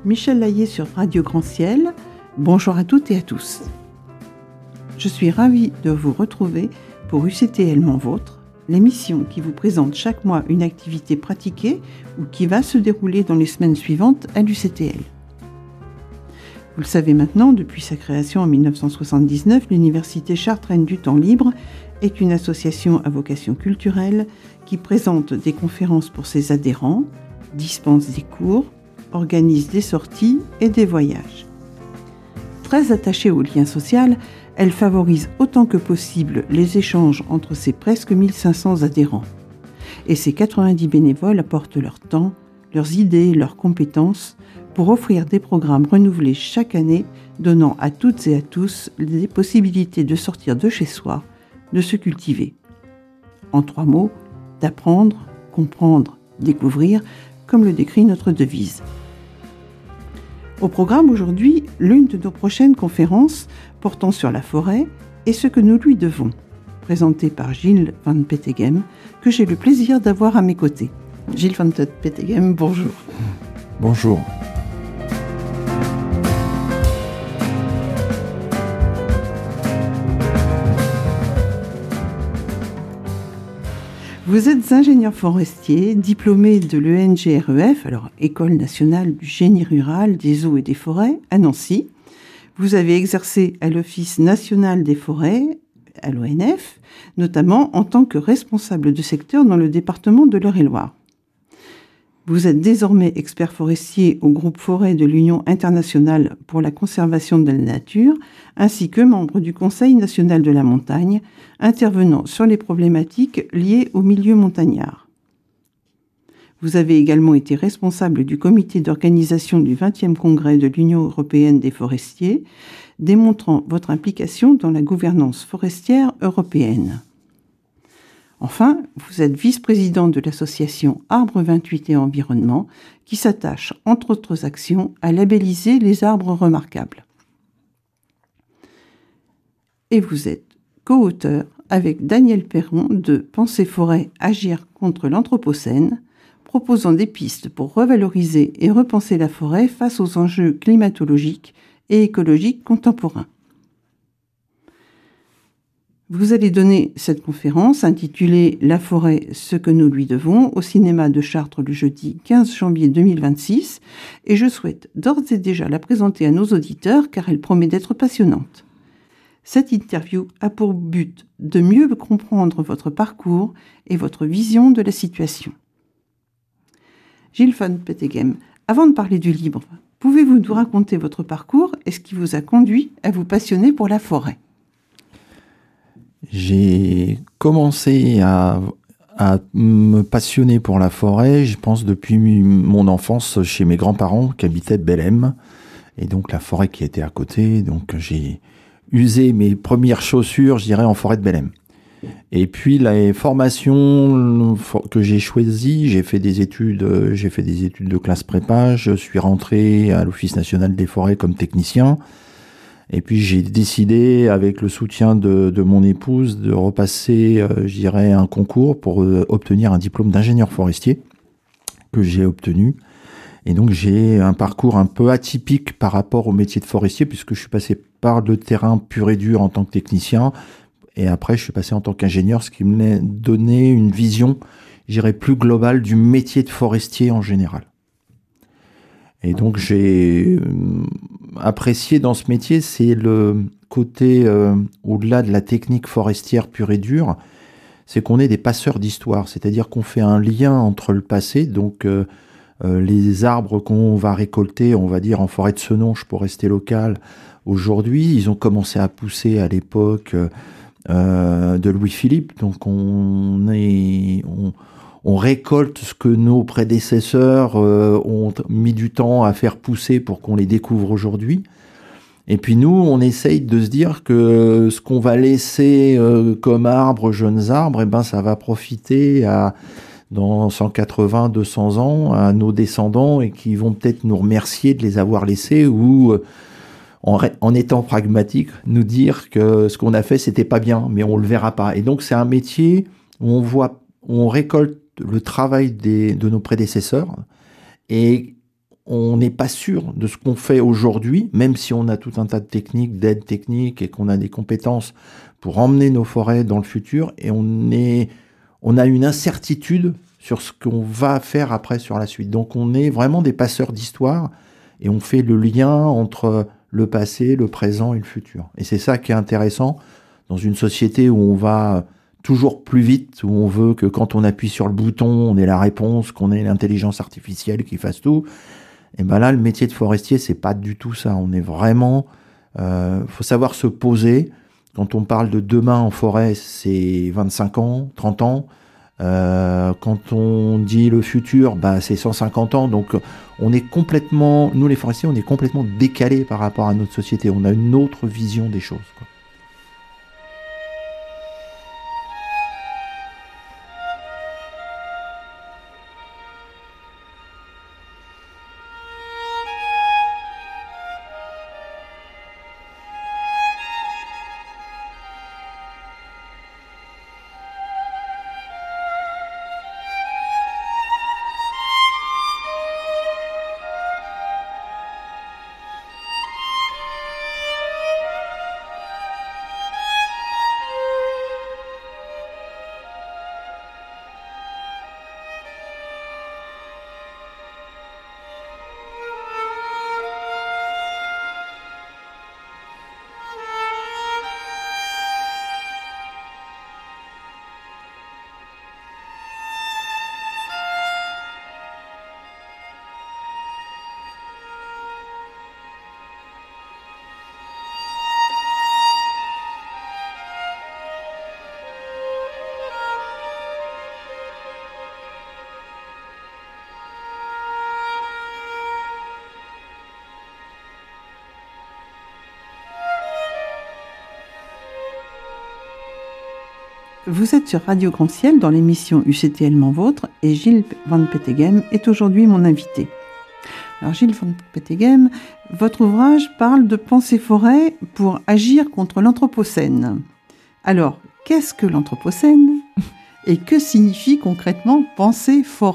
Michel Laillé sur Radio Grand Ciel. Bonjour à toutes et à tous. Je suis ravie de vous retrouver pour UCTL Mon Vôtre, l'émission qui vous présente chaque mois une activité pratiquée ou qui va se dérouler dans les semaines suivantes à l'UCTL. Vous le savez maintenant, depuis sa création en 1979, l'Université Chartraine du Temps Libre est une association à vocation culturelle qui présente des conférences pour ses adhérents, dispense des cours, organise des sorties et des voyages. Très attachée au lien social, elle favorise autant que possible les échanges entre ses presque 1500 adhérents. Et ses 90 bénévoles apportent leur temps, leurs idées, leurs compétences pour offrir des programmes renouvelés chaque année, donnant à toutes et à tous des possibilités de sortir de chez soi, de se cultiver. En 3 mots, d'apprendre, comprendre, découvrir, comme le décrit notre devise. Au programme aujourd'hui, l'une de nos prochaines conférences portant sur la forêt et ce que nous lui devons, présentée par Gilles Van Peteghem, que j'ai le plaisir d'avoir à mes côtés. Gilles Van Peteghem, bonjour. Bonjour. Vous êtes ingénieur forestier, diplômé de l'ENGREF, alors École nationale du génie rural, des eaux et des forêts, à Nancy. Vous avez exercé à l'Office national des forêts, à l'ONF, notamment en tant que responsable de secteur dans le département de l'Eure-et-Loir. Vous êtes désormais expert forestier au groupe Forêt de l'Union internationale pour la conservation de la nature, ainsi que membre du Conseil national de la montagne, intervenant sur les problématiques liées au milieu montagnard. Vous avez également été responsable du comité d'organisation du 20e congrès de l'Union européenne des forestiers, démontrant votre implication dans la gouvernance forestière européenne. Enfin, vous êtes vice-président de l'association Arbres 28 et Environnement, qui s'attache, entre autres actions, à labelliser les arbres remarquables. Et vous êtes co-auteur avec Daniel Perron de Penser Forêt, agir contre l'anthropocène, proposant des pistes pour revaloriser et repenser la forêt face aux enjeux climatologiques et écologiques contemporains. Vous allez donner cette conférence intitulée « La forêt, ce que nous lui devons » au cinéma de Chartres le jeudi 15 janvier 2026 et je souhaite d'ores et déjà la présenter à nos auditeurs car elle promet d'être passionnante. Cette interview a pour but de mieux comprendre votre parcours et votre vision de la situation. Gilles Van Peteghem, avant de parler du livre, pouvez-vous nous raconter votre parcours et ce qui vous a conduit à vous passionner pour la forêt ? J'ai commencé à me passionner pour la forêt, je pense, depuis mon enfance chez mes grands-parents qui habitaient Bellem, et donc la forêt qui était à côté. Donc j'ai usé mes premières chaussures, je dirais, en forêt de Bellem. Et puis les formations que j'ai choisies, j'ai fait des études de classe prépa, je suis rentré à l'Office national des forêts comme technicien. Et puis j'ai décidé, avec le soutien de mon épouse, de repasser, je dirais, un concours pour obtenir un diplôme d'ingénieur forestier que j'ai obtenu. Et donc j'ai un parcours un peu atypique par rapport au métier de forestier, puisque je suis passé par le terrain pur et dur en tant que technicien. Et après, je suis passé en tant qu'ingénieur, ce qui me donnait une vision, je dirais, plus globale du métier de forestier en général. Et donc j'ai apprécié dans ce métier, c'est le côté, au-delà de la technique forestière pure et dure, c'est qu'on est des passeurs d'histoire, c'est-à-dire qu'on fait un lien entre le passé, donc les arbres qu'on va récolter, on va dire en forêt de Senonches pour rester local, aujourd'hui, ils ont commencé à pousser à l'époque de Louis-Philippe, donc on récolte ce que nos prédécesseurs ont mis du temps à faire pousser pour qu'on les découvre aujourd'hui. Et puis nous, on essaye de se dire que ce qu'on va laisser comme arbres, jeunes arbres, eh ben, ça va profiter dans 180, 200 ans à nos descendants et qui vont peut-être nous remercier de les avoir laissés ou en étant pragmatique, nous dire que ce qu'on a fait, c'était pas bien, mais on le verra pas. Et donc, c'est un métier où on récolte le travail de nos prédécesseurs et on n'est pas sûr de ce qu'on fait aujourd'hui, même si on a tout un tas de techniques, d'aides techniques et qu'on a des compétences pour emmener nos forêts dans le futur. Et on a une incertitude sur ce qu'on va faire après sur la suite. Donc on est vraiment des passeurs d'histoire et on fait le lien entre le passé, le présent et le futur. Et c'est ça qui est intéressant dans une société où on va toujours plus vite, où on veut que quand on appuie sur le bouton, on ait la réponse, qu'on ait l'intelligence artificielle qui fasse tout. Et ben là, le métier de forestier, c'est pas du tout ça. On est vraiment, faut savoir se poser. Quand on parle de demain en forêt, c'est 25 ans, 30 ans. Quand on dit le futur, bah, c'est 150 ans. Donc, on est complètement, nous les forestiers, on est complètement décalés par rapport à notre société. On a une autre vision des choses, quoi. Vous êtes sur Radio Grand Ciel dans l'émission UCT Allemand Vôtre et Gilles Van Peteghem est aujourd'hui mon invité. Alors Gilles Van Peteghem, votre ouvrage parle de penser forêt pour agir contre l'anthropocène. Alors, qu'est-ce que l'anthropocène et que signifie concrètement penser forêt ?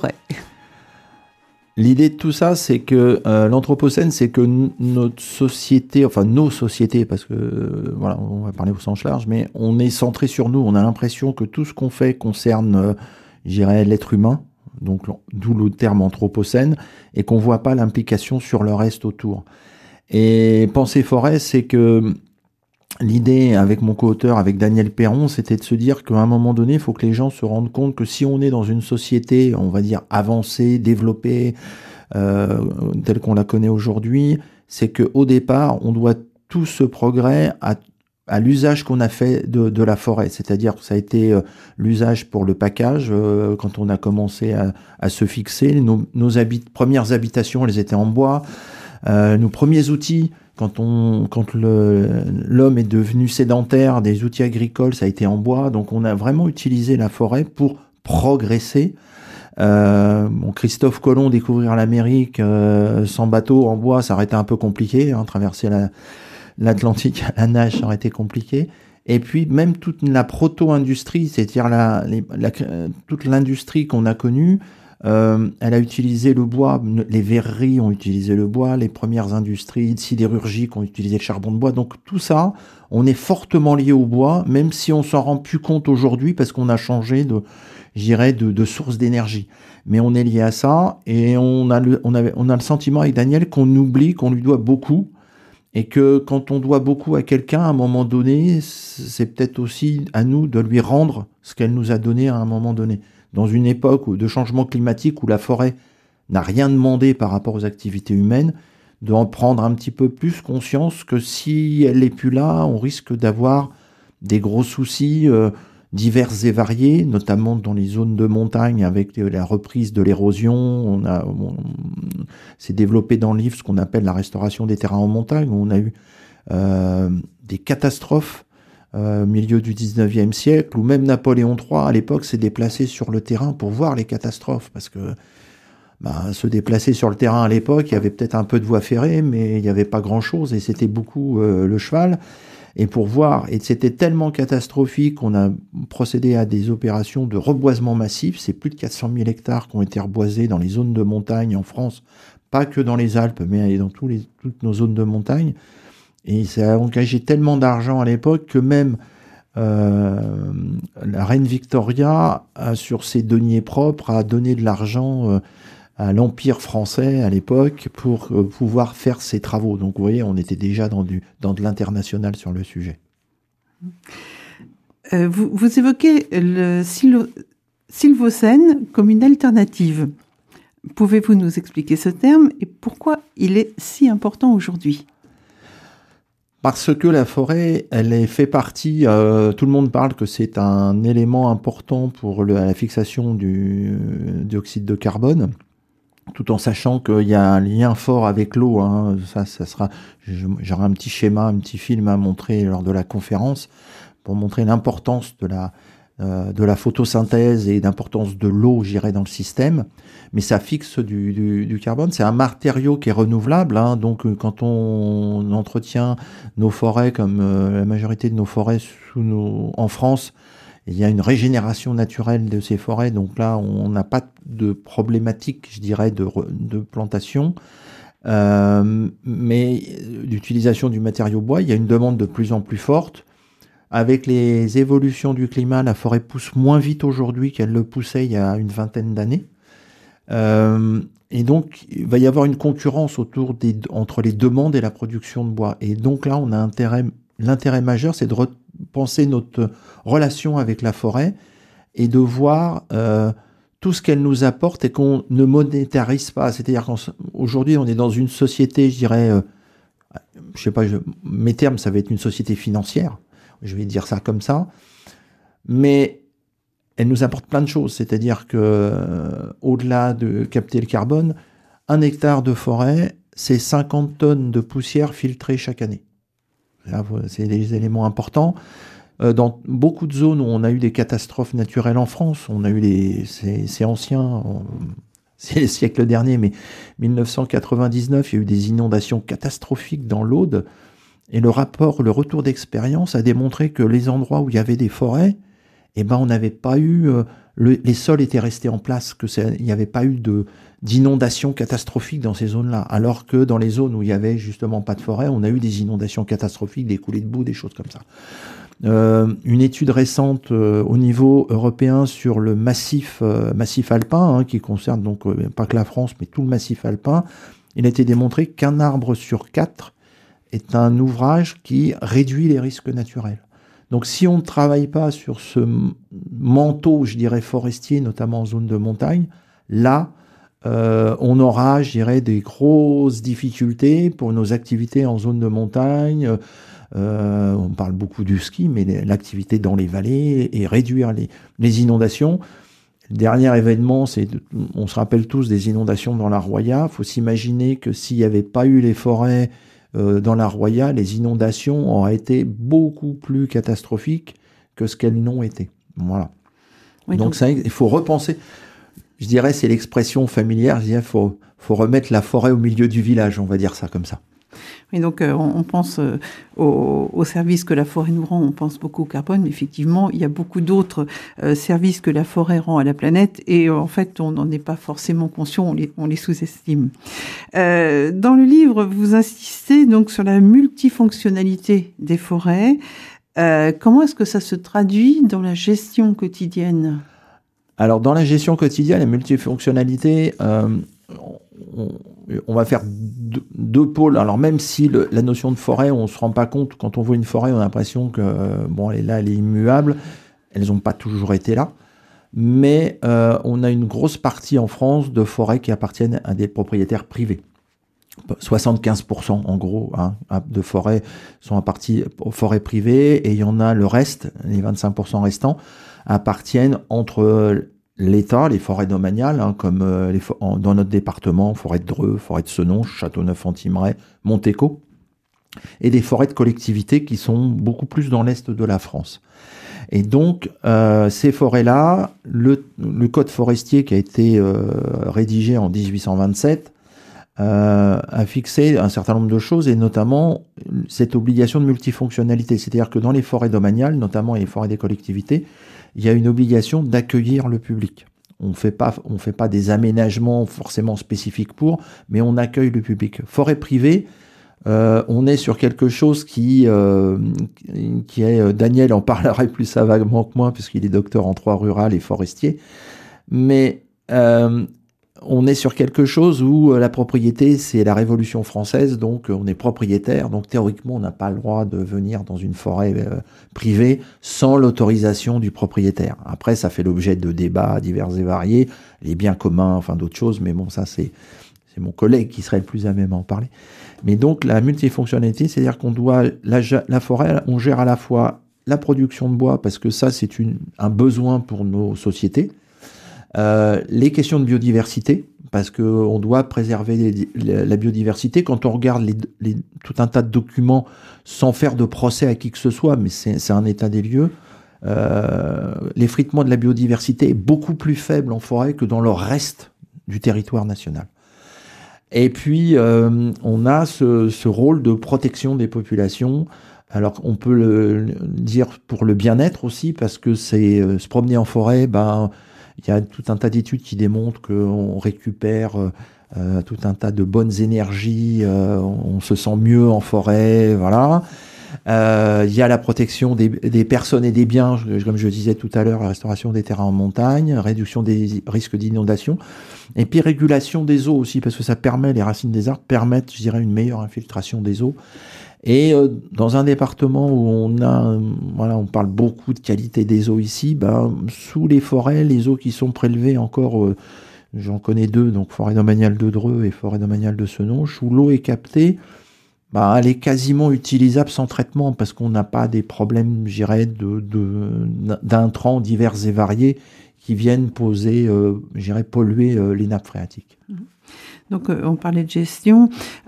L'idée de tout ça, c'est que l'anthropocène, c'est que notre société, enfin nos sociétés, parce que voilà, on va parler au sens large, mais on est centré sur nous. On a l'impression que tout ce qu'on fait concerne, je dirais, l'être humain, donc d'où le terme anthropocène, et qu'on voit pas l'implication sur le reste autour. Et penser forêt, c'est que l'idée, avec mon co-auteur, avec Daniel Perron, c'était de se dire qu'à un moment donné, il faut que les gens se rendent compte que si on est dans une société, on va dire, avancée, développée, telle qu'on la connaît aujourd'hui, c'est qu'au départ, on doit tout ce progrès à l'usage qu'on a fait de la forêt. C'est-à-dire que ça a été l'usage pour le package, quand on a commencé à se fixer. Nos premières habitations, elles étaient en bois. Nos premiers outils, quand l'homme est devenu sédentaire, des outils agricoles, ça a été en bois. Donc on a vraiment utilisé la forêt pour progresser. Christophe Colomb, découvrir l'Amérique sans bateau, en bois, ça aurait été un peu compliqué. Traverser l'Atlantique à la nage, ça aurait été compliqué. Et puis même toute la proto-industrie, c'est-à-dire toute l'industrie qu'on a connue, elle a utilisé le bois, les verreries ont utilisé le bois, les premières industries sidérurgiques ont utilisé le charbon de bois. Donc tout ça, on est fortement lié au bois, même si on s'en rend plus compte aujourd'hui parce qu'on a changé de source d'énergie. Mais on est lié à ça et on a le sentiment avec Daniel qu'on oublie qu'on lui doit beaucoup et que quand on doit beaucoup à quelqu'un, à un moment donné, c'est peut-être aussi à nous de lui rendre ce qu'elle nous a donné à un moment donné. Dans une époque de changement climatique où la forêt n'a rien demandé par rapport aux activités humaines, d'en prendre un petit peu plus conscience que si elle n'est plus là, on risque d'avoir des gros soucis divers et variés, notamment dans les zones de montagne avec la reprise de l'érosion. C'est développé dans le livre ce qu'on appelle la restauration des terrains en montagne, où on a eu des catastrophes au milieu du 19e siècle, où même Napoléon III, à l'époque, s'est déplacé sur le terrain pour voir les catastrophes, parce que se déplacer sur le terrain à l'époque, il y avait peut-être un peu de voie ferrée, mais il n'y avait pas grand-chose, et c'était beaucoup le cheval. Et pour voir, et c'était tellement catastrophique qu'on a procédé à des opérations de reboisement massif. C'est plus de 400 000 hectares qui ont été reboisés dans les zones de montagne en France pas que dans les Alpes, mais dans toutes nos zones de montagne. Et ça a engagé tellement d'argent à l'époque que même la reine Victoria, sur ses deniers propres, a donné de l'argent à l'Empire français à l'époque pour pouvoir faire ces travaux. Donc vous voyez, on était déjà dans de l'international sur le sujet. Vous évoquez le Silvocène comme une alternative. Pouvez-vous nous expliquer ce terme et pourquoi il est si important aujourd'hui ? Parce que la forêt, elle fait partie, tout le monde parle que c'est un élément important pour la fixation du dioxyde de carbone, tout en sachant qu'il y a un lien fort avec l'eau. Hein. Ça sera, j'aurai un petit schéma, un petit film à montrer lors de la conférence pour montrer l'importance de la photosynthèse et l'importance de l'eau, j'irais, dans le système. Mais ça fixe du carbone. C'est un matériau qui est renouvelable. Hein. Donc, quand on entretient nos forêts, comme la majorité de nos forêts en France, il y a une régénération naturelle de ces forêts. Donc là, on n'a pas de problématique, je dirais, de plantation. Mais d'utilisation du matériau bois, il y a une demande de plus en plus forte. Avec les évolutions du climat, la forêt pousse moins vite aujourd'hui qu'elle le poussait il y a une vingtaine d'années. Et donc, il va y avoir une concurrence entre les demandes et la production de bois. Et donc là, on a l'intérêt majeur, c'est de repenser notre relation avec la forêt et de voir tout ce qu'elle nous apporte et qu'on ne monétarise pas. C'est-à-dire qu'aujourd'hui, on est dans une société, je dirais, je sais pas, mes termes, ça va être une société financière. Je vais dire ça comme ça. Mais elle nous apporte plein de choses. C'est-à-dire que, au-delà de capter le carbone, 1 hectare de forêt, c'est 50 tonnes de poussière filtrée chaque année. Là, c'est des éléments importants. Dans beaucoup de zones où on a eu des catastrophes naturelles en France, on a eu c'est ancien, c'est les siècles derniers, mais 1999, il y a eu des inondations catastrophiques dans l'Aude. Et le retour d'expérience a démontré que les endroits où il y avait des forêts, on n'avait pas eu, les sols étaient restés en place, il n'y avait pas eu d'inondations catastrophiques dans ces zones-là. Alors que dans les zones où il y avait justement pas de forêt, on a eu des inondations catastrophiques, des coulées de boue, des choses comme ça. Une étude récente au niveau européen sur le massif alpin, hein, qui concerne donc pas que la France, mais tout le massif alpin, il a été démontré qu'un arbre sur 4 est un ouvrage qui réduit les risques naturels. Donc si on ne travaille pas sur ce manteau, je dirais, forestier, notamment en zone de montagne, là, on aura, je dirais, des grosses difficultés pour nos activités en zone de montagne. On parle beaucoup du ski, mais l'activité dans les vallées et réduire les inondations. Le dernier événement, on se rappelle tous des inondations dans la Roya. Il faut s'imaginer que s'il n'y avait pas eu les forêts dans la Roya, les inondations auraient été beaucoup plus catastrophiques que ce qu'elles n'ont été. Voilà. Oui, donc ça, il faut repenser. Je dirais, c'est l'expression familière. Je dirais, faut remettre la forêt au milieu du village. On va dire ça comme ça. Et donc, on pense au service que la forêt nous rend, on pense beaucoup au carbone, mais effectivement, il y a beaucoup d'autres services que la forêt rend à la planète, et en fait, on n'en est pas forcément conscient, on les sous-estime. Dans le livre, vous insistez donc sur la multifonctionnalité des forêts. Comment est-ce que ça se traduit dans la gestion quotidienne ? Alors, dans la gestion quotidienne, la multifonctionnalité, on va faire deux pôles. Alors même si la notion de forêt, on se rend pas compte, quand on voit une forêt, on a l'impression que elle est là, elle est immuable. Elles n'ont pas toujours été là. Mais on a une grosse partie en France de forêts qui appartiennent à des propriétaires privés. 75% en gros de forêts sont appartis aux forêts privées, et il y en a le reste, les 25% restants, appartiennent entre l'État, les forêts domaniales, comme dans notre département, forêt de Dreux, forêt de Senonches, Châteauneuf-en-Thymerais, Montéco, et des forêts de collectivités qui sont beaucoup plus dans l'est de la France. Et donc, ces forêts-là, le code forestier qui a été rédigé en 1827 a fixé un certain nombre de choses, et notamment cette obligation de multifonctionnalité. C'est-à-dire que dans les forêts domaniales, notamment les forêts des collectivités, il y a une obligation d'accueillir le public. On fait pas des aménagements forcément spécifiques mais on accueille le public. Forêt privée, on est sur quelque chose qui est, Daniel en parlerait plus savamment que moi, puisqu'il est docteur en droit rural et forestier, mais on est sur quelque chose où la propriété, c'est la Révolution française, donc on est propriétaire, donc théoriquement on n'a pas le droit de venir dans une forêt privée sans l'autorisation du propriétaire. Après, ça fait l'objet de débats divers et variés, les biens communs, enfin d'autres choses, mais bon, ça c'est mon collègue qui serait le plus à même à en parler. Mais donc la multifonctionnalité, c'est-à-dire qu'on doit, la forêt, on gère à la fois la production de bois, parce que ça c'est un besoin pour nos sociétés, les questions de biodiversité, parce que on doit préserver la biodiversité. Quand on regarde tout un tas de documents sans faire de procès à qui que ce soit, mais c'est un état des lieux, l'effritement de la biodiversité est beaucoup plus faible en forêt que dans le reste du territoire national. Et puis, on a ce rôle de protection des populations. Alors, on peut le dire pour le bien-être aussi, parce que c'est se promener en forêt, il y a tout un tas d'études qui démontrent qu'on récupère tout un tas de bonnes énergies, on se sent mieux en forêt, voilà. Il y a la protection des personnes et des biens, comme je disais tout à l'heure, la restauration des terrains en montagne, réduction des risques d'inondation, et puis régulation des eaux aussi, parce que ça permet, les racines des arbres permettent, je dirais, une meilleure infiltration des eaux. Et dans un département où on parle beaucoup de qualité des eaux ici, sous les forêts, les eaux qui sont prélevées encore, j'en connais deux, donc forêt domaniale de Dreux et forêt domaniale de Senonches, où l'eau est captée, elle est quasiment utilisable sans traitement, parce qu'on n'a pas des problèmes, je dirais, d'intrants divers et variés qui viennent polluer les nappes phréatiques. Donc on parlait de gestion.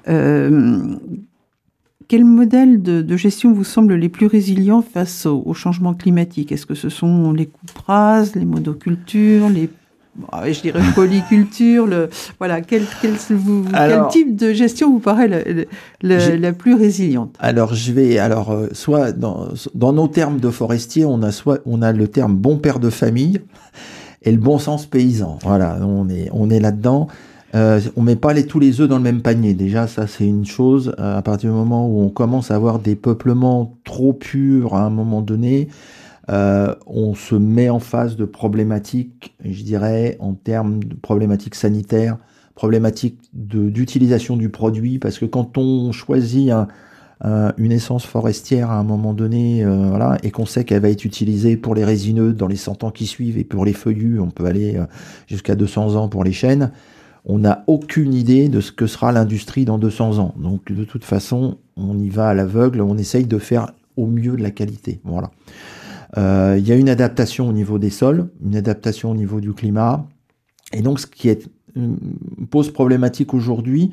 Quel modèle de gestion vous semble les plus résilients face au changement climatique? Est-ce que ce sont les coupes rases, les monocultures, je dirais polyculture, quel type de gestion vous paraît la plus résiliente? Alors soit dans nos termes de forestier, on a le terme bon père de famille et le bon sens paysan. Voilà, on est là-dedans. On met pas tous les œufs dans le même panier. Déjà, ça c'est une chose. À partir du moment où on commence à avoir des peuplements trop purs à un moment donné, on se met en face de problématiques, je dirais, en termes de problématiques sanitaires, problématiques d'utilisation du produit, parce que quand on choisit une essence forestière à un moment donné, et qu'on sait qu'elle va être utilisée pour les résineux dans les 100 ans qui suivent, et pour les feuillus, on peut aller jusqu'à 200 ans pour les chênes, on n'a aucune idée de ce que sera l'industrie dans 200 ans. Donc, de toute façon, on y va à l'aveugle, on essaye de faire au mieux de la qualité. Voilà. Il y a une adaptation au niveau des sols, une adaptation au niveau du climat. Et donc, ce qui pose problématique aujourd'hui,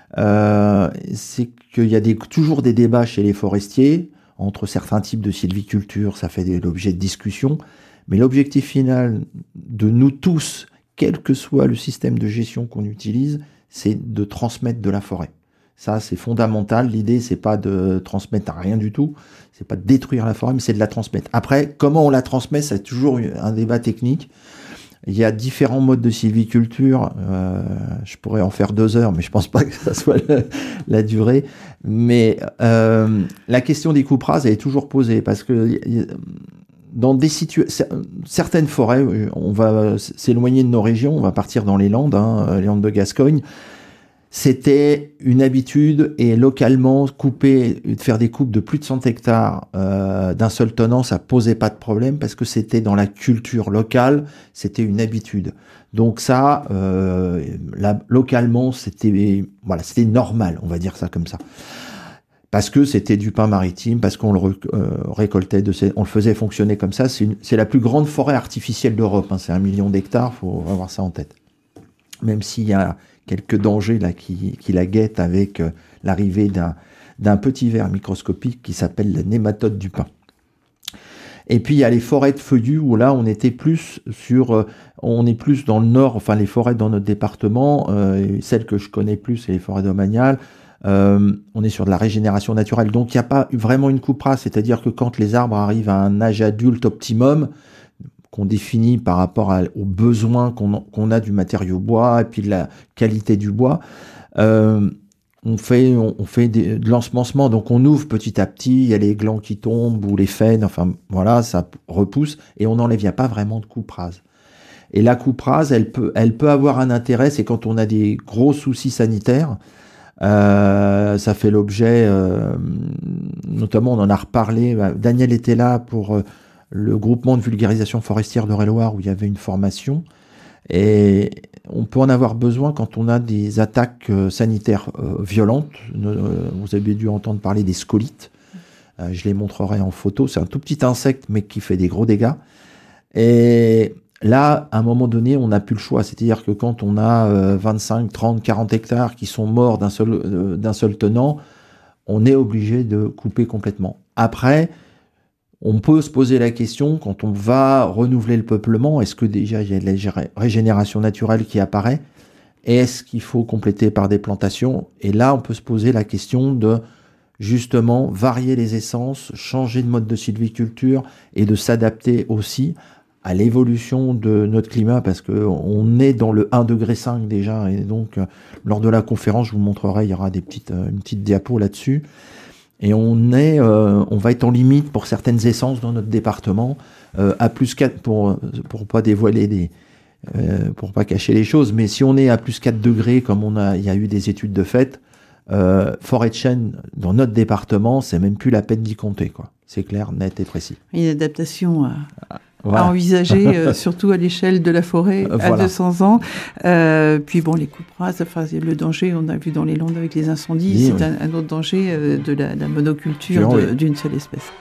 c'est qu'il y a toujours des débats chez les forestiers entre certains types de sylviculture, ça fait l'objet de discussions. Mais l'objectif final de nous tous, quel que soit le système de gestion qu'on utilise, c'est de transmettre de la forêt. Ça, c'est fondamental. L'idée, c'est pas de transmettre à rien du tout. C'est pas de détruire la forêt, mais c'est de la transmettre. Après, comment on la transmet, c'est toujours un débat technique. Il y a différents modes de sylviculture. Je pourrais en faire 2 heures, mais je pense pas que ça soit la durée. Mais la question des coupes rases, elle est toujours posée, parce que dans certaines forêts, on va s'éloigner de nos régions, on va partir dans les Landes, les Landes de Gascogne. C'était une habitude, et localement, faire des coupes de plus de 100 hectares d'un seul tenant, ça posait pas de problème, parce que c'était dans la culture locale, c'était une habitude. Donc ça, localement, c'était normal, on va dire ça comme ça. Parce que c'était du pain maritime, parce qu'on le récoltait, on le faisait fonctionner comme ça. C'est la plus grande forêt artificielle d'Europe, c'est 1 million d'hectares, faut avoir ça en tête. Même s'il y a quelques dangers là qui la guettent avec l'arrivée d'un petit ver microscopique qui s'appelle la nématode du pin. Et puis il y a les forêts de feuillus, où là on est plus dans le nord, enfin les forêts dans notre département, celles que je connais plus, c'est les forêts domaniales. On est sur de la régénération naturelle, donc il n'y a pas vraiment une coupe rase, c'est-à-dire que quand les arbres arrivent à un âge adulte optimum, qu'on définit par rapport aux besoins qu'on a du matériau bois et puis de la qualité du bois. On fait de l'ensemencement, donc on ouvre petit à petit, il y a les glands qui tombent ou les faines, enfin voilà, ça repousse et on n'enlève, il n'y a pas vraiment de coupe rase. Et la coupe rase, elle peut avoir un intérêt, c'est quand on a des gros soucis sanitaires. Ça fait l'objet, notamment on en a reparlé, Daniel était là pour le groupement de vulgarisation forestière d'Eure-et-Loir où il y avait une formation. Et on peut en avoir besoin quand on a des attaques sanitaires violentes. Vous avez dû entendre parler des scolites. Je les montrerai en photo. C'est un tout petit insecte, mais qui fait des gros dégâts. Et là, à un moment donné, on n'a plus le choix. C'est-à-dire que quand on a 25, 30, 40 hectares qui sont morts d'un seul tenant, on est obligé de couper complètement. Après, on peut se poser la question, quand on va renouveler le peuplement, est-ce que déjà il y a de la régénération naturelle qui apparaît? Et est-ce qu'il faut compléter par des plantations? Et là, on peut se poser la question de, justement, varier les essences, changer de mode de sylviculture et de s'adapter aussi à l'évolution de notre climat, parce qu'on est dans le 1,5 degré déjà. Et donc, lors de la conférence, je vous montrerai, il y aura une petite diapo là-dessus. Et on va être en limite pour certaines essences dans notre département, à plus 4 pour pas dévoiler pour pas cacher les choses. Mais si on est à plus 4 degrés, comme il y a eu des études de fait, forêt de chêne dans notre département, c'est même plus la peine d'y compter, quoi. C'est clair, net et précis. Une adaptation à envisager, surtout à l'échelle de la forêt à 200 ans. Puis bon, les coupes rases, enfin, le danger, on a vu dans les Landes avec les incendies, c'est un autre danger de la monoculture d'une seule espèce.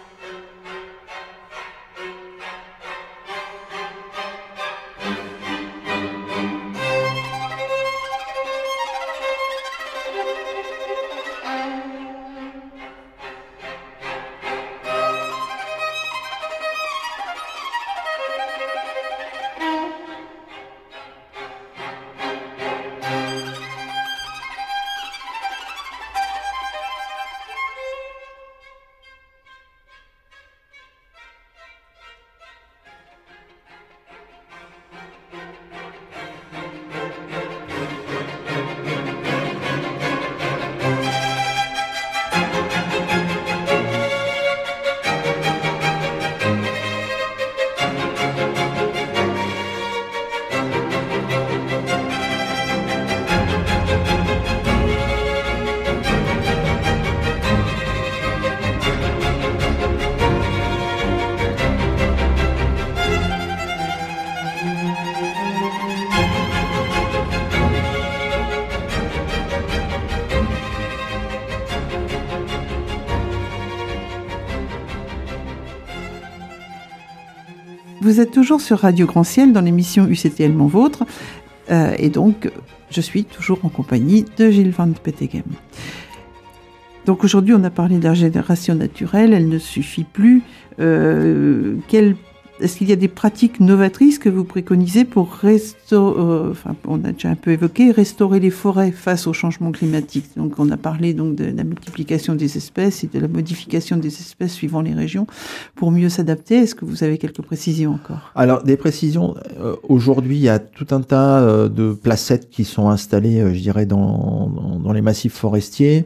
Vous êtes toujours sur Radio Grand Ciel dans l'émission UCTellement Vôtre, et donc je suis toujours en compagnie de Gilles Van Peteghem. Donc aujourd'hui on a parlé de la régénération naturelle, elle ne suffit plus. Est-ce qu'il y a des pratiques novatrices que vous préconisez pour on a déjà un peu évoqué, restaurer les forêts face au changement climatique? Donc on a parlé donc de la multiplication des espèces et de la modification des espèces suivant les régions pour mieux s'adapter. Est-ce que vous avez quelques précisions encore? Alors des précisions, aujourd'hui il y a tout un tas de placettes qui sont installées, je dirais, dans les massifs forestiers.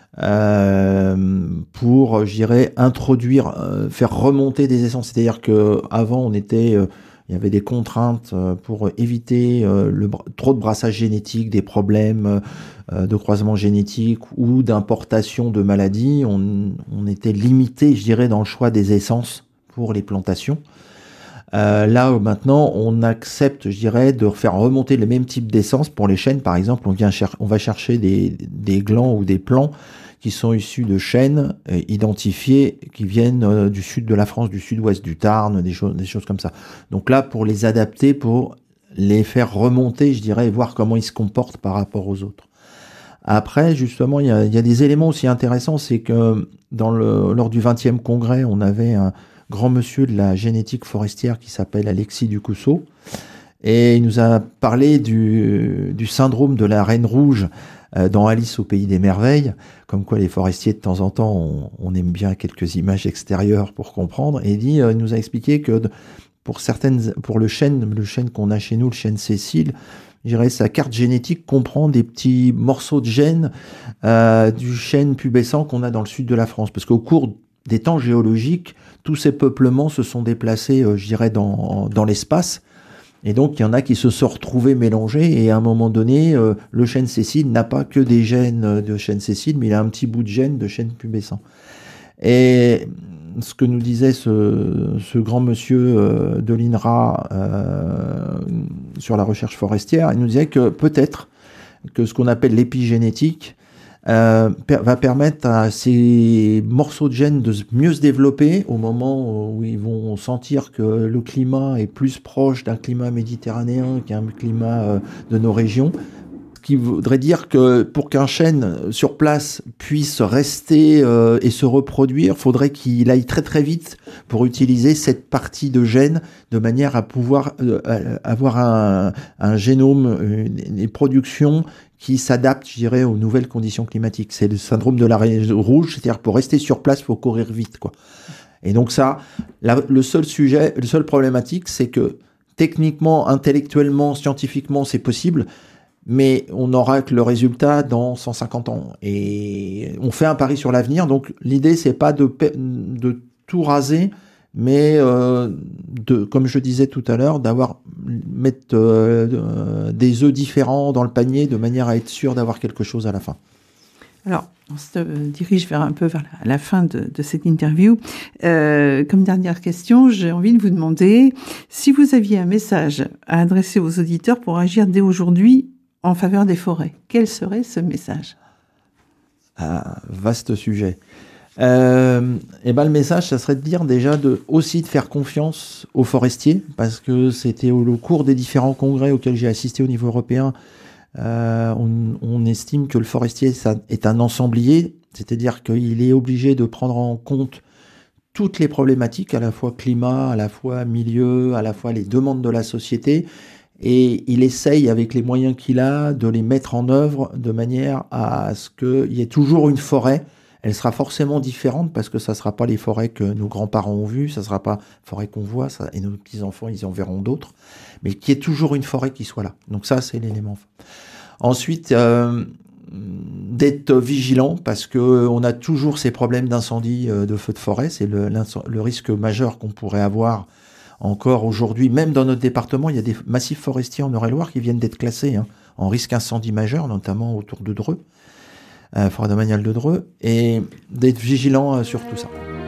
Pour, je dirais, introduire, faire remonter des essences. C'est-à-dire que avant, il y avait des contraintes pour éviter trop de brassage génétique, des problèmes de croisement génétique ou d'importation de maladies. On était limité, je dirais, dans le choix des essences pour les plantations. Là, maintenant, on accepte, je dirais, de faire remonter le même type d'essence pour les chênes. Par exemple, on va chercher des glands ou des plants qui sont issus de chênes identifiés, qui viennent du sud de la France, du sud-ouest du Tarn, des choses comme ça. Donc là, pour les adapter, pour les faire remonter, je dirais, et voir comment ils se comportent par rapport aux autres. Après, justement, il y a des éléments aussi intéressants, c'est que lors du 20e congrès, on avait un grand monsieur de la génétique forestière qui s'appelle Alexis Ducousseau, et il nous a parlé du syndrome de la reine rouge dans Alice au pays des merveilles, comme quoi les forestiers de temps en temps on aime bien quelques images extérieures pour comprendre, et il nous a expliqué que pour le chêne qu'on a chez nous, le chêne Cécile, je dirais sa carte génétique comprend des petits morceaux de gènes du chêne pubescent qu'on a dans le sud de la France. Parce qu'au cours des temps géologiques, tous ces peuplements se sont déplacés, je dirais, dans l'espace. Et donc, il y en a qui se sont retrouvés mélangés. Et à un moment donné, le chêne Cécile n'a pas que des gènes de chêne Cécile, mais il a un petit bout de gène de chêne pubescent. Et ce que nous disait ce grand monsieur de l'INRA sur la recherche forestière, il nous disait que peut-être que ce qu'on appelle l'épigénétique va permettre à ces morceaux de gènes de mieux se développer au moment où ils vont sentir que le climat est plus proche d'un climat méditerranéen qu'un climat de nos régions. Ce qui voudrait dire que pour qu'un chêne sur place puisse rester et se reproduire, faudrait qu'il aille très très vite pour utiliser cette partie de gène de manière à pouvoir avoir un génome, des productions qui s'adaptent, je dirais, aux nouvelles conditions climatiques. C'est le syndrome de l'araignée rouge, c'est-à-dire pour rester sur place, il faut courir vite, quoi. Et donc ça, le seul problématique, c'est que techniquement, intellectuellement, scientifiquement, c'est possible, mais on n'aura que le résultat dans 150 ans. Et on fait un pari sur l'avenir, donc l'idée, c'est pas de tout raser, mais comme je disais tout à l'heure, mettre des œufs différents dans le panier de manière à être sûr d'avoir quelque chose à la fin. Alors, on se dirige vers la fin de cette interview. Comme dernière question, j'ai envie de vous demander si vous aviez un message à adresser aux auditeurs pour agir dès aujourd'hui en faveur des forêts. Quel serait ce message ? Vaste sujet. Le message, ça serait de dire déjà aussi de faire confiance aux forestiers, parce que c'était au cours des différents congrès auxquels j'ai assisté au niveau européen, on estime que le forestier est un ensemblier, c'est-à-dire qu'il est obligé de prendre en compte toutes les problématiques, à la fois climat, à la fois milieu, à la fois les demandes de la société, et il essaye avec les moyens qu'il a de les mettre en œuvre de manière à ce qu'il y ait toujours une forêt. Elle sera forcément différente parce que ça ne sera pas les forêts que nos grands-parents ont vues, ça ne sera pas les forêts qu'on voit, et nos petits-enfants, ils en verront d'autres, mais qu'il y ait toujours une forêt qui soit là. Donc ça, c'est l'élément. Ensuite, d'être vigilant parce qu'on a toujours ces problèmes d'incendie, de feux de forêt. C'est le risque majeur qu'on pourrait avoir encore aujourd'hui. Même dans notre département, il y a des massifs forestiers en Eure-et-Loire qui viennent d'être classés en risque incendie majeur, notamment autour de Dreux. Forêt domaniale de Dreux, et d'être vigilant sur tout ça.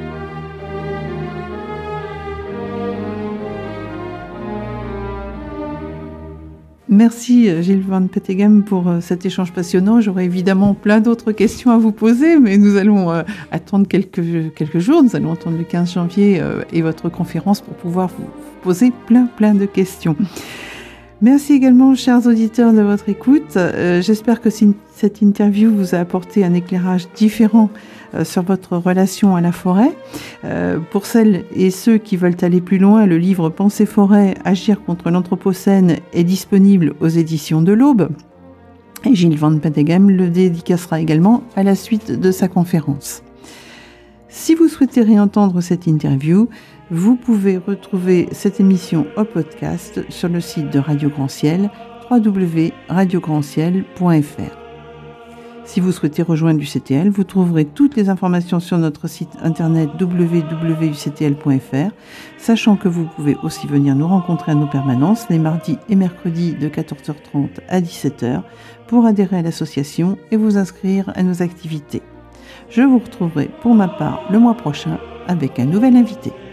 Merci Gilles Van Peteghem pour cet échange passionnant. J'aurais évidemment plein d'autres questions à vous poser, mais nous allons attendre quelques jours. Nous allons attendre le 15 janvier et votre conférence pour pouvoir vous poser plein de questions. Merci également, chers auditeurs, de votre écoute. J'espère que cette interview vous a apporté un éclairage différent sur votre relation à la forêt. Pour celles et ceux qui veulent aller plus loin, le livre Penser forêt, agir contre l'anthropocène est disponible aux éditions de l'Aube. Et Gilles Van Peteghem le dédicacera également à la suite de sa conférence. Si vous souhaitez réentendre cette interview, vous pouvez retrouver cette émission au podcast sur le site de Radio Grand Ciel, www.radiograndciel.fr. Si vous souhaitez rejoindre l'UCTL, vous trouverez toutes les informations sur notre site internet www.uctl.fr, sachant que vous pouvez aussi venir nous rencontrer à nos permanences les mardis et mercredis de 14h30 à 17h pour adhérer à l'association et vous inscrire à nos activités. Je vous retrouverai pour ma part le mois prochain avec un nouvel invité.